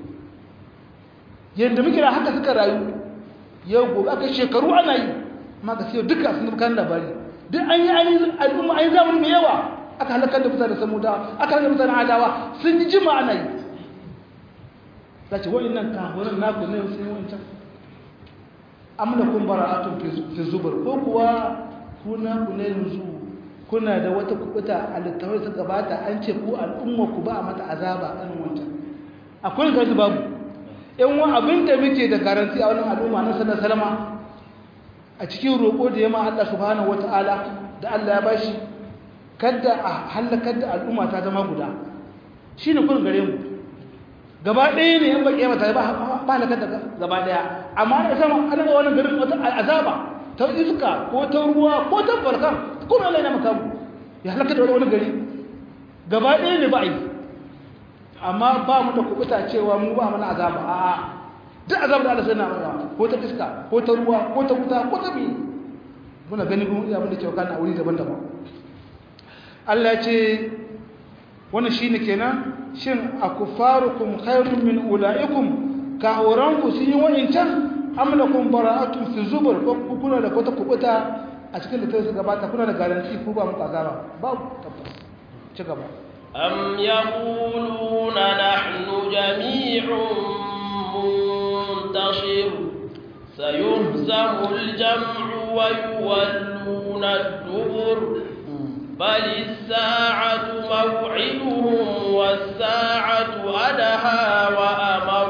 yanda muke da haka suka rayu yau gobe aka shekaru ana yi amma ga sai duka sun kan labari duk an yi al'umma an yi zamani mai yawa aka halakar da mutane samudawa aka halakar da mutane adawa sun ji jima ana yi zace wa'annan kafirin naku ne sun wancan amna kun bara'atun fi zubar ko kuwa kuna ku ne yanzu kuna da wata kubuta a littafai suka gabata an ce ku al'umma ku ba a mata azaba an wancan akwai gaji babu in wa abin da muke da garanti a wannan al'umma na sallallahu alaihi wasallam a cikin roƙo da yamma Allah subhanahu wataala da Allah ya bashi kada a halakar da al'umma ta zama guda shine kun gare mu gaba ɗaya ne yan baƙi mata ba ba halakar da gaba ɗaya amma da sama an ga wannan garin wata azaba ta iska ko ta ruwa ko ta barkan ko Allah ya maka ya halakar da wani gari gaba ɗaya ne ba yi amma ba mu da kubuta cewa mu ba mana azaba a'a duk azaba da Allah sai na mana ko ta iska ko ta ruwa ko ta wuta ko ta bi muna gani kuma abin da ke wakana a wuri daban-daban Allah ya ce wannan shine kenan shin akufarukum khairun min ulaikum ka auranku sun yi wa'incan amlakum bara'atun fi zubur ko kuna da kota kubuta a cikin da ta gabata kuna da garanti ku ba mu azaba babu tabbas ci gaba am yaquluna nahnu jami'un muntashir sayuhzamu al-jam'u wa yuwalluna ad-dubur بل الساعة موعدهم والساعة أدهى وأمر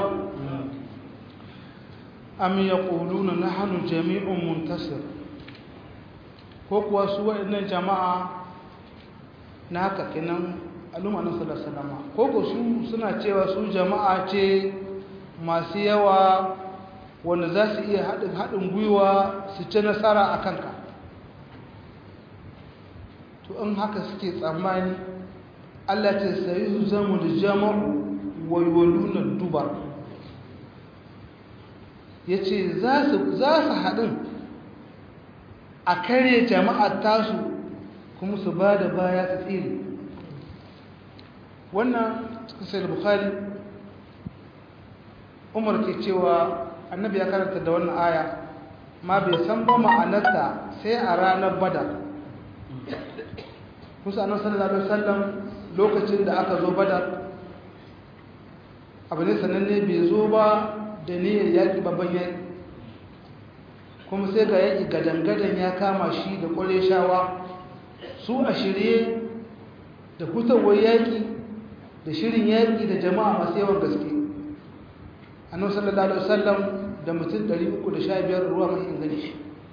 أم يقولون نحن جميع منتصر كوكوا سوى إن جماعة ناكا كنن ألوم أنا صلى الله عليه وسلم كوكوا سنة cewa su jama'a ce masu yawa wanda za su iya haɗin gwiwa su ci nasara a kanka to in haka suke tsammani Allah ce sai su zama da jama'u waywaluna dubar yace za su za su hadin a kare jama'ar tasu kuma su bada baya su tsire wannan cikin sahih bukhari Umar ke cewa annabi ya karanta da wannan aya ma bai san ba ma'anarta sai a ranar badar kusa annabi sallallahu alaihi wasallam lokacin da aka zo badar abu ne sananne bai zo ba da niyyar yaki babban yaki kuma sai ga yaki gadangadan ya kama shi da shawa su a shirye da hutawar yaki da shirin yaki da jama'a masu yawan gaske annabi sallallahu alaihi wasallam da mutum ɗari uku da sha biyar ruwa mai ingani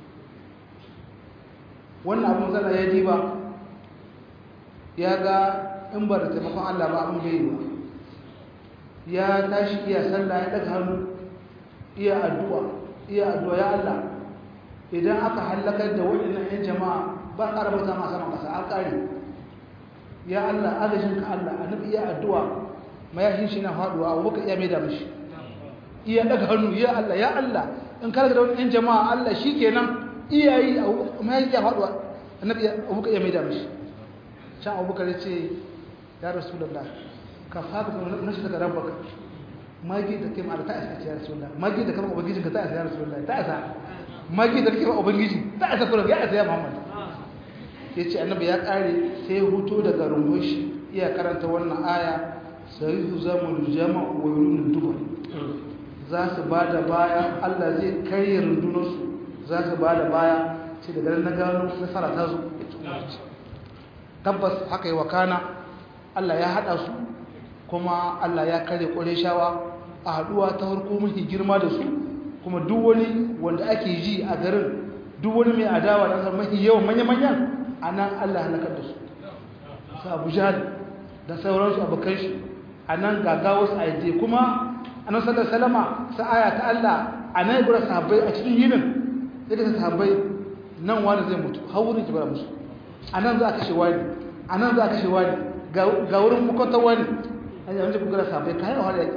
wannan abun zana ya diba ya ga in ba da taimakon Allah ba abin bai yi ba ya tashi iya sallah ya daga hannu iya addu'a iya addu'a ya Allah idan aka halakar da waɗannan ƴan jama'a ba ƙara bauta ma saman ƙasa an ƙare ya Allah agajin ka Allah annabi iya addu'a mayashin shi na faduwa abu baka iya mai da mishi iya daga hannu ya Allah ya Allah in ka da wani ƴan jama'a Allah shikenan iyayi mayashin ya faduwa annabi abu baka iya mai da mishi can abubakar ya ce ya rasulullah ka faka na shi daga rabbaka magi da kai ma'ala ta isa ya rasulullah magi da kama ubangijinka ta isa ya rasulullah ta isa magi da kai ubangiji ta isa kuma ya isa ya muhammad ya ce annabi ya kare sai ya huto daga rumbun shi iya karanta wannan aya sai su zama jama'a wa yulun duba za su ba da baya Allah zai karye rundunarsu za su ba da baya ce daga nan na gano nasara ta zo tabbas haka yi wakana Allah ya haɗa su kuma Allah ya kare ƙwarishawa a haɗuwa ta harko mafi girma da su kuma duk wani wanda ake ji a garin duk wani mai adawa da ƙasar mafi yawan manya-manyan a nan Allah halakar da su su abu jihar da sauransu abokan shi a nan gagawa su aide kuma a nan sallar salama sa'aya ta Allah a nan gura sahabbai a cikin yinin sai da sahabbai nan wani zai mutu har wurin ki bara musu a nan za a kashe wani a nan za a kashe wani ga wurin makwantar wani an yi ku gara sabai kayan wahala yake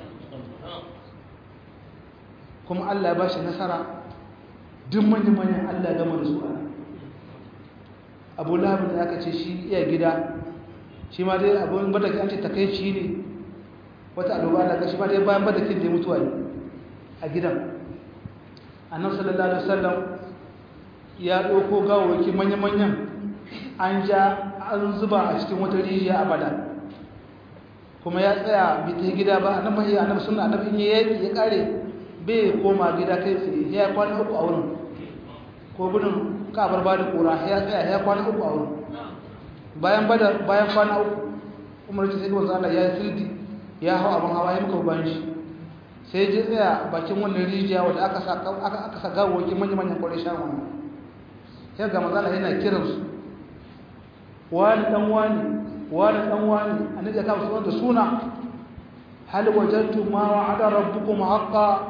kuma Allah ya ba shi nasara duk manyan-manyan Allah ya gama da su ana abu lahabin da aka ce shi iya gida shi ma dai abin badaki an ce takaici ne wata aluba da ka shi ma dai bayan badakin da ya mutuwa ne a gidan annabi sallallahu alaihi wasallam ya ɗauko gawawaki manya-manyan an ja an zuba a cikin wata rijiya a bada kuma ya tsaya bai ta gida ba annabi mahi annabi sunna annabi in ya ya kare bai koma gida kai tsaye ya kwana uku a wurin ko gudun kabar ba da kura ya tsaya ya kwana uku a wurin bayan bada bayan kwana uku umar ta sai wanzu Allah ya yi sildi ya hau abin hawa ya muka bayan shi sai je tsaya bakin wannan rijiya wanda aka sa aka aka sa gawoki manya-manyan kwarai sha wannan sai ga manzo Allah yana kiransu wani dan wani wani dan wani annabi ya kawo da suna hal wajadtum ma wa'ada rabbukum haqqan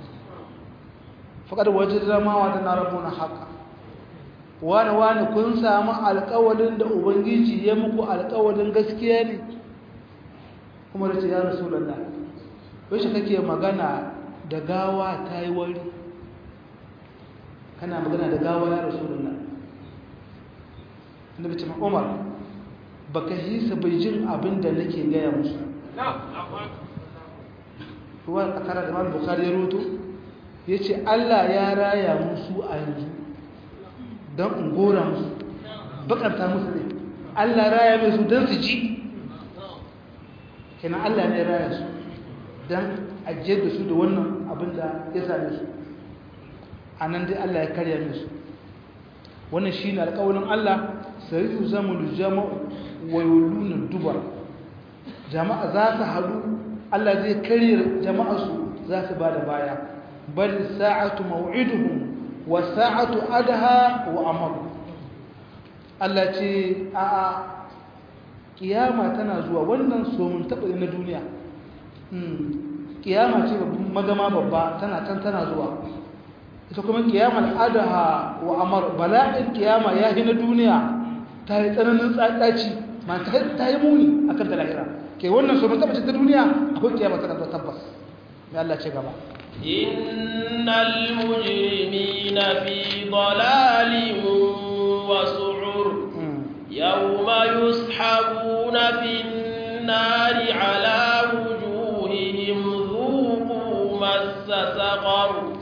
faqad wajadna ma wa'adna rabbuna haqqan wani wani kun samu alƙawarin da ubangiji ya muku alƙawarin gaskiya ne kuma da ce ya rasulullah wai shi kake magana da gawa tayi wari kana magana da gawa ya rasulullah annabi ce Umar baka hisa bai jin abin da nake gaya musu ruwa kakara da Imam Bukhari ya roto yace Allah ya raya musu a yanzu dan in gora musu bakanta musu ne Allah raya musu dan su ji kenan Allah ne raya su dan ajiyar da su da wannan abin da ya same su anan dai Allah ya karya musu wannan shine alƙawarin Allah sai su zama jama'u wa yuluna dubar jama'a za ta hadu Allah zai karya jama'arsu za su bada baya bal sa'atu maw'iduhum wa sa'atu adha wa amr Allah ce a a kiyama tana zuwa wannan so mun taba na duniya hmm kiyama ce magama babba tana tan tana zuwa ita kuma kiyamar adaha wa amr bala'in kiyama ya hina duniya ta yi tsananin tsadaci ma ta yi muni akan talahira ke wannan so mun taba ta duniya akwai kiyama tana tabbas mai Allah ce gaba innal mujrimina fi dalalin wa su'ur yawma yushabuna fin nari ala wujuhihim dhuqu massa saqar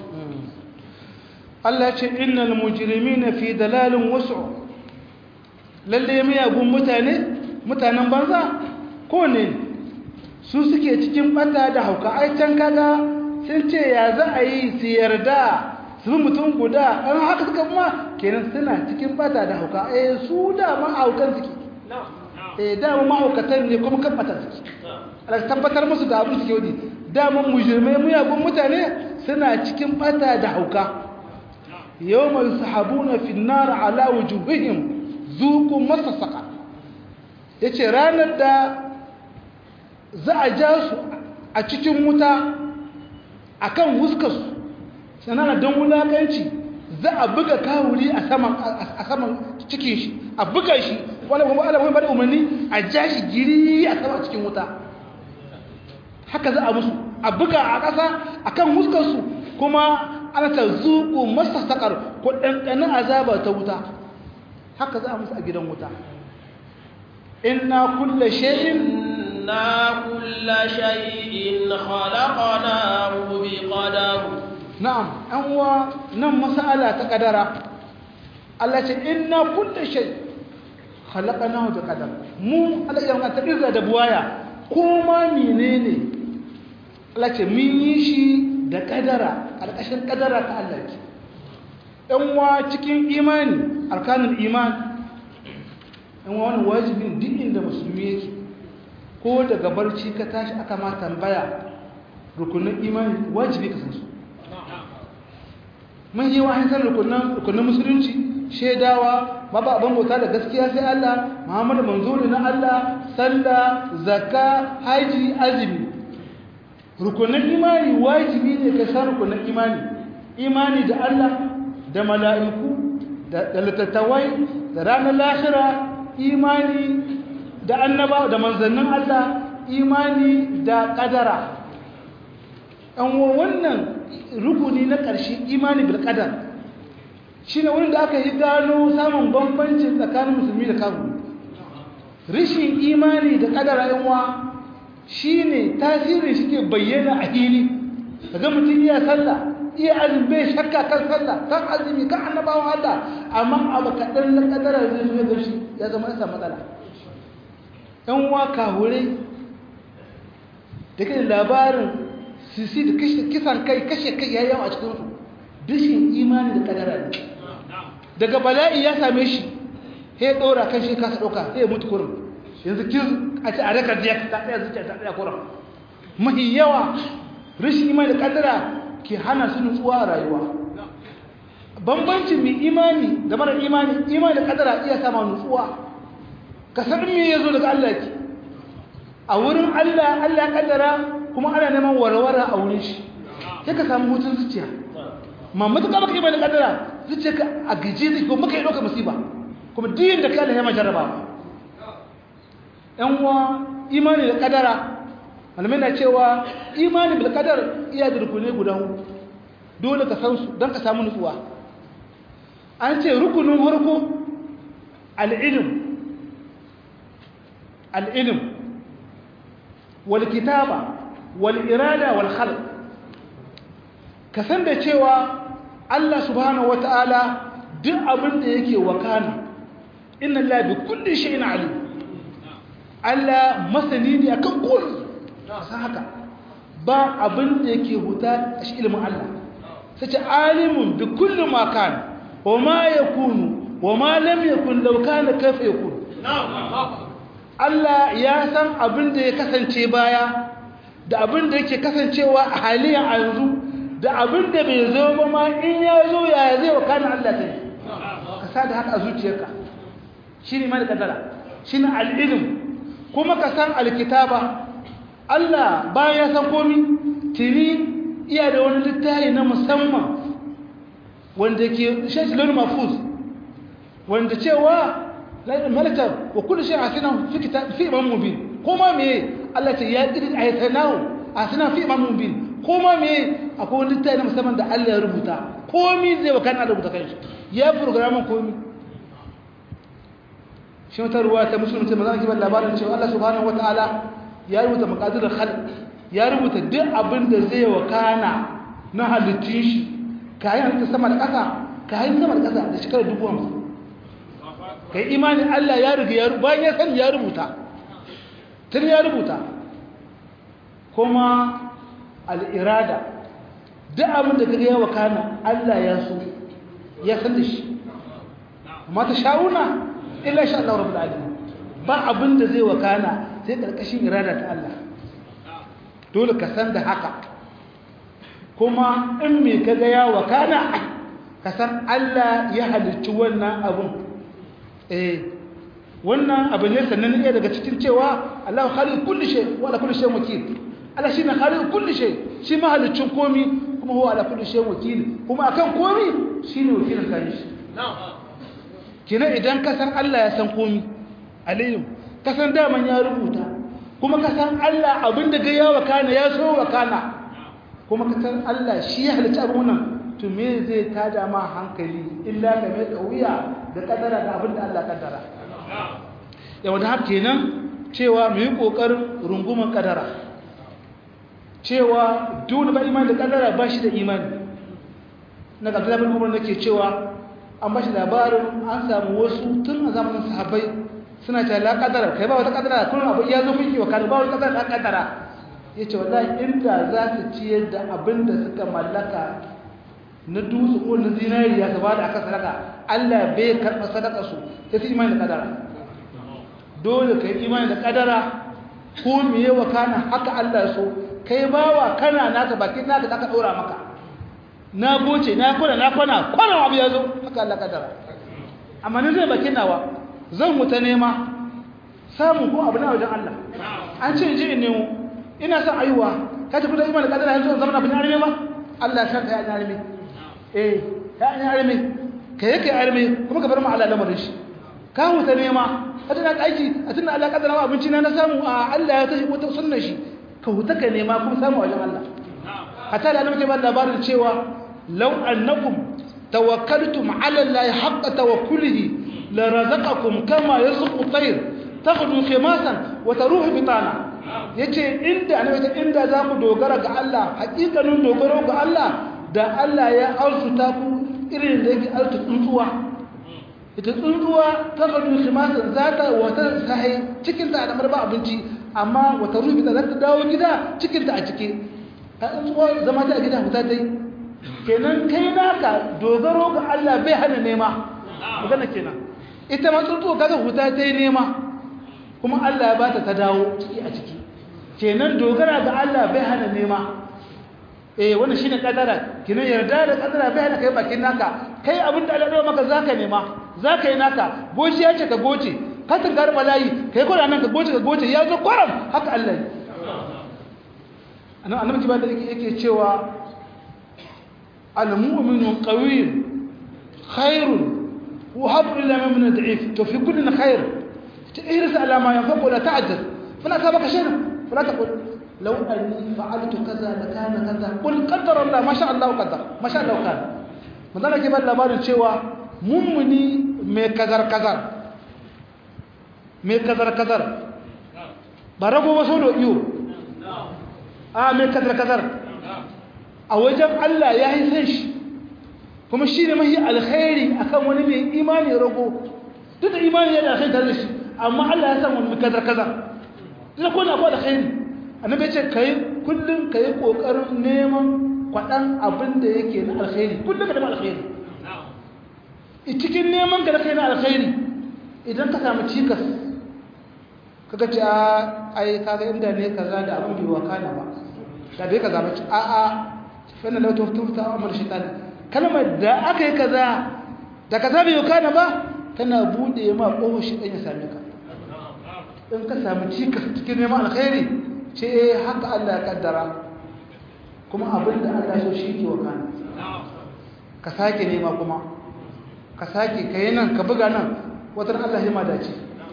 Allah ce innal mujrimina fi dalalin wasu lalle miyagun mutane mutanen banza ko ne su suke cikin bata da hauka ai can kaga sun ce ya za a yi su yarda su mutum guda an haka suka kuma kenan suna cikin bata da hauka eh su da ma haukan suke eh da ma haukatan ne kuma kan bata suke Allah tabbatar musu da abin suke wadi da mun mujrimai miyagun mutane suna cikin bata da hauka yawma yusahabuna fi an-nar ala wujuhihim zuqu masasaka yace ranar da za a ja su a cikin wuta akan huskarsu sanana don wulakanci za a buga kawuri a saman a saman cikin shi a buga shi wala kuma Allah bai umarni a ja shi giri a sama cikin wuta haka za a musu a buga a ƙasa akan huskarsu kuma ana ta zuku masa sakar ko ɗanɗanin azaba ta wuta haka za a musu a gidan wuta inna kulla shay'in inna kulla shay'in khalaqnahu biqadar na'am an wa nan mas'ala ta kadara Allah ce inna kulla shay khalaqnahu biqadar mu Allah ya ta izza da buwaya kuma menene Allah ce mun yi shi da kadara alƙashin kadara ta Allah ce ɗan wa cikin imani arkanul iman ɗan wa wani wajibin duk inda musulmi yake ko daga barci ka tashi aka ma tambaya rukunin imani wajibi ka san su mun yi wa san rukunin rukunin musulunci shaidawa babu abin bauta da gaskiya sai Allah Muhammadu manzo na Allah sallah zakka haji azumi rukunin imani wajibi ne ka san rukunin imani imani da Allah da mala'iku da littattafai da ranar lahira imani da annaba da manzannin Allah imani da kadara an wannan rukuni na ƙarshe imani bil qadar shine wurin da aka yi gano samun bambanci tsakanin musulmi da kafiri rishin imani da kadara yanwa shine tasirin shi ke bayyana a hili kaga mutum iya sallah iya azumi bai shakka kan sallah kan azumi kan annabawan Allah amma abu kadan na kadara zai zo da shi ya zama sa matsala yan waka hure da kai labarin sisi da kisan kai kashe kai yayin a cikin su dishin imani da kadara ne daga bala'i ya same shi sai daura kan shi kasa dauka sai ya mutu kurin yanzu kin a ce a raka jiya ta tsaya zuciya ta tsaya kurin mahi yawa rishin imani da kadara ke hana su nutsuwa a rayuwa bambancin mai imani da mara imani imani da kadara iya sama nutsuwa ka san me yazo daga Allah ki a wurin Allah Allah ya kaddara kuma ana neman warwara a wurin shi sai ka samu hutun zuciya ma mutuka baka imani da kadara zuciyarka a gaje zai ko muka yi doka musiba kuma din da kai Allah ya majarraba yan uwa imani da kadara malamai na cewa imani bil qadar iya da rukuni guda hudu dole ka san su don ka samu nutsuwa an ce rukunin farko al-ilm al-ilm wal kitaba wal irada wal khalq ka san da cewa Allah subhanahu wataala duk abin da yake wakana inna lillahi bi kulli shay'in alim Allah masani ne akan kullu san haka ba abin da yake huta a shi ilimin Allah sai ce alimun bi kulli ma kana wa ma yakunu wa ma lam yakun law kana kayfa yakun Allah ya san abin da ya kasance baya da abin da yake kasancewa a haliyan yanzu da abin da bai zo ba ma in ya zo ya zai wa kana Allah sai ka sa da haka a zuciyarka shine ma da kadara shine al-ilm kuma ka san al-kitaba Allah bayan ya san komi tuni iya da wani littafi na musamman wanda ke shashilun mafuz wanda cewa malaka wa kullu shay'in asina fi kitab fi imam mubin kuma me Allah ce ya kidi ayatanahu asina fi imam mubin kuma me akwai wani littafi na musamman da Allah ya rubuta komi zai wakana rubuta kanshi ya programin komi shi wata ruwa ta musulunci mazan kiban labarin cewa Allah subhanahu wataala ya rubuta makadirar khalq ya rubuta duk abin da zai wakana na halittun shi kayan halitta sama da ƙasa kayan sama da ƙasa da shekarar dubu hamsin kai imani Allah ya riga ya bayan ya sani ya rubuta tun ya rubuta kuma al'irada duk abin da kaga ya wakana Allah ya so ya san da shi amma ta sha'una illa sha Allah rabbul alamin ba abin da zai wakana sai karkashin irada ta Allah dole ka san da haka kuma in me kaga ya wakana ka san Allah ya halicci wannan abun eh wannan abu ne sannan ne daga cikin cewa Allah khaliq kulli shay wa la kulli shay wakil Allah shine khaliqu kulli shay shi mahalicin komi kuma huwa ala kulli shay wakil kuma akan komi shine wakilin kai shi kina idan ka san Allah ya san komi alayhim ka san daman ya rubuta kuma ka san Allah abinda ga yawa kana ya so wa kana kuma ka san Allah shi ya halitta abun nan to me zai tada ma hankali illa ga mai wuya da kadara da abinda Allah kaddara yawa da haka kenan cewa mu yi kokarin rungumin kadara cewa duk ba imani da kadara ba shi da imani na ga Abdullah bin Umar nake cewa an ba shi labarin an samu wasu tun a zamanin sahabbai suna ta la kadara kai ba wata kadara kullum abu ya zo miki wa kan ba wata kadara la kadara yace wallahi inda za su ciyar da abin da suka mallaka na dutse ko na zinariya gaba da aka sadaka Allah bai karɓa sadaka su sai su imani da kadara dole kai imani da kadara ko miye wa kana haka Allah so kai bawa kana naka bakin naka zaka dora maka na goce na kwana na kwana kwana abu yazo haka Allah kadara amma ne zai bakin nawa zan muta nema samu ko abu na wajen Allah an ce ji in nemo ina son aiwa ka tafi da imani kadara yanzu zan zama bin arme ba Allah ya san kai an arme eh ya an arme kai yake arme kuma ka bar mu Allah lamarin shi ka huta nema kada na aiki a tunda Allah kadara abinci na na samu a Allah ya tashi wata sunnar shi ka huta ka nema kuma samu wajen Allah hatta da annabi ke ba labarin cewa law annakum tawakkaltum ala Allah haqqa tawakkulihi la razaqakum kama yarzuqu at-tayr taghdu khimasan wa taruhu bitana yace inda annabi inda za ku dogara ga Allah hakikanin dogaro ga Allah da Allah ya arzuta ku irin da yake arzuta tsuntsuwa ita tsuntsuwa ta gado shimatin za ta wata sahi cikinta a damar ba abinci amma wata rufi da za ta dawo gida cikinta a cike a tsuntsuwa zama ta a gida huta ta yi kenan kai naka dogaro ga Allah bai hana nema magana kenan ita ma tsuntsuwa kaga huta ta yi nema kuma Allah ya bata ta dawo ciki a ciki kenan dogara ga Allah bai hana nema eh wannan shine kadara kenan yarda da kadara bai hana kai bakin naka kai abinda Allah ya maka zaka nema zaka yi naka goci ya ce ka goce ka tungar malayi kai ko nan ka goce ka goce ya zo kwaram haka Allah yi annabi annabi ba da yake cewa al-mu'minu qawiyyun khairun wa habbu illa min da'if to fi kulli khair ihris ala ma yanfaqu la ta'jaz fala sabaka shay'an fala taqul law anni fa'altu kaza la kana kaza qul qaddara Allah ma sha Allah qaddar ma sha Allah kana manzo ke ba labarin cewa mummuni mai kazar-kazar mai kazar-kazar ba rago ba so da iyo a mai kazar-kazar a wajen Allah ya yi san shi kuma shi ne mahi alkhairi akan wani mai imani rago duk da imani yana alkhairi tare da shi amma Allah ya san wani mai kazar-kazar duk da kone abuwa da khairi annabi ce ka yi kullum ka yi ƙoƙarin neman kwaɗan abin da yake na alkhairi kullum ka nema alkhairi cikin neman ka da kai na alkhairi idan ka samu cikas kaga ce a ai kaga inda ne kaza da abin bai wakana ba da bai kaza ba a a fanna law tufta amr shaytan kalmar da aka yi kaza da kaza bai wakana ba tana bude ma kofar shi dan ya same ka in ka samu cikas cikin neman alkhairi ce eh haka Allah ya kaddara kuma abin da Allah so shi ke wakana ka sake nema kuma ka sake ka yi nan ka buga nan watan Allah ya madace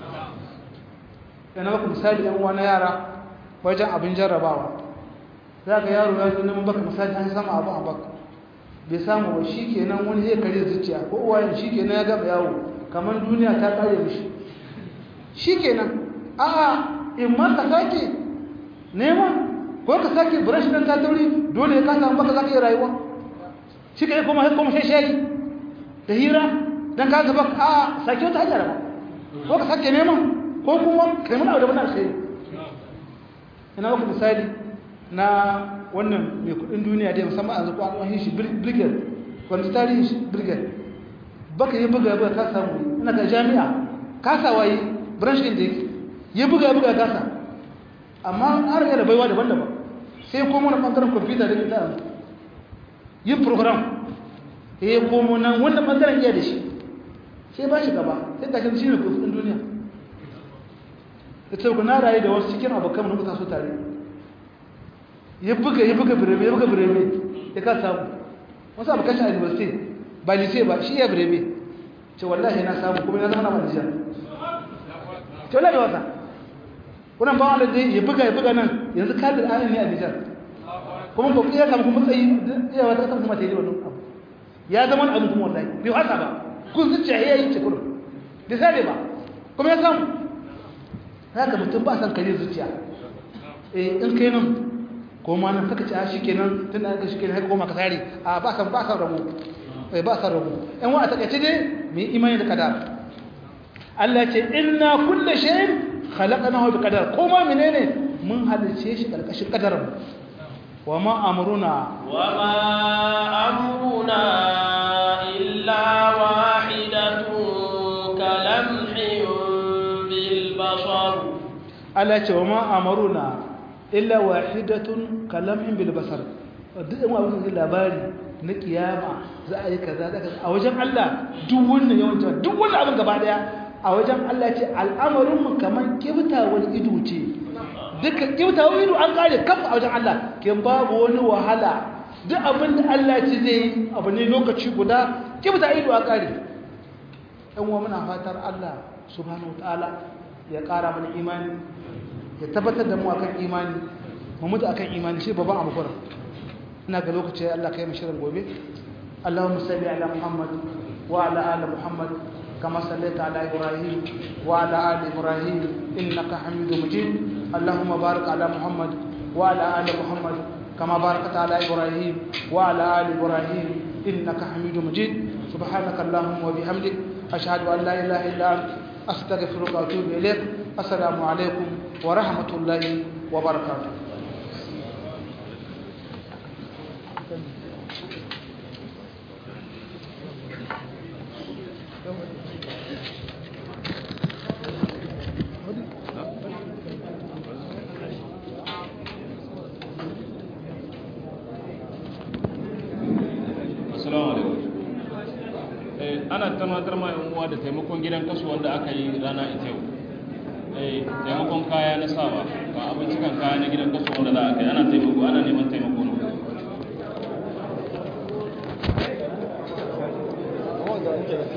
yana baka misali yan uwa na yara wajen abin jarrabawa za ka yaro ya zo neman baka misali an sama abu a baka bai samu ba shi kenan wani zai kare zuciya ko uwayen shi kenan ya gaba yawo kamar duniya ta kare mishi shi kenan a'a in ma ka sake neman ko ka sake brush nan ta tauri dole ya kasa baka za ka yi rayuwa shi ka yi kuma kuma sai shayi da hira don ka gaba a sake wata hajjara ba ko ka sake neman ko kuma kai mana da wannan alkhairi ina maka misali na wannan mai kudin duniya da musamman a zuwa an shi brigade wanda tarihin shi brigade baka yi buga buga ka samu ina ga jami'a kasa waye branch din da yake yi buga buga kasa amma an rage da baiwa daban-daban sai kuma wani bangaren computer da ita yin program ya komo nan wanda bangaren iya da shi sai ba shi gaba sai gashin shi ne kudin duniya ita ku na rayu da wasu cikin abokan da muka so tare ya buga ya buga birebe ya buga birebe ya ka samu wasu abu kashin a university ba lise ba shi ya birebe ce wallahi na samu kuma na zama na Nijar ce wallahi wasa wannan ba wanda zai ya buga ya buga nan yanzu kadir ayin ne a Nijar kuma ba ya samu kuma tsayi ya wata kan kuma ta yi wannan abu ya zama abu kuma wallahi bai wasa ba kun zuciya ya yi ce kullum da sai ba kuma ya samu haka mutum ba san kare zuciya eh in kai nan ko ma nan saka ci a shikenan tun da shikenan haka goma ka sare a ba san ba san rabu eh ba san rabu in wa ta kace dai mu imani da kadar Allah ce inna kullu shay'in khalaqnahu bi qadar ko ma menene mun halice shi karkashin kadarin wa ma amruna wa ma amruna illa wahidatun kalamhin bil basar Allah ce wa ma amruna illa wahidatun kalamhin bil basar duk wani labari na kiyama za a yi kaza da kaza a wajen Allah duk wannan yawancin duk wannan abin gaba daya a wajen Allah ce al'amarin mu kaman kibtawar ido ce dukkan kibtawar ido an kare kafa a wajen Allah kin babu wani wahala duk abin da Allah ce zai abu ne lokaci guda kibta ido an kare dan uwa muna fatar Allah subhanahu wataala ya kara mana imani ya tabbatar da mu akan imani mu mutu akan imani shi babban abu kuma ina ga lokaci Allah kai mu shirin gobe Allahumma salli ala Muhammad wa ala ali Muhammad kama sallaita ala Ibrahim wa ala ali Ibrahim innaka Hamidum Majid Allahumma barik ala Muhammad wa ala ali Muhammad kama barakta ala Ibrahim wa ala ali Ibrahim innaka Hamidum Majid subhanaka Allahumma wa bihamdik ashhadu an la ilaha illa anta astaghfiruka wa atubu ilayk assalamu alaikum wa rahmatullahi wa barakatuh. Ana tunatar ma yan uwa da taimakon gidan kasu wanda aka yi rana ita yau. Eh, taimakon kaya na sawa, ga abinci kan kaya na gidan kasu wanda za a kai ana taimako, ana neman taimako ne.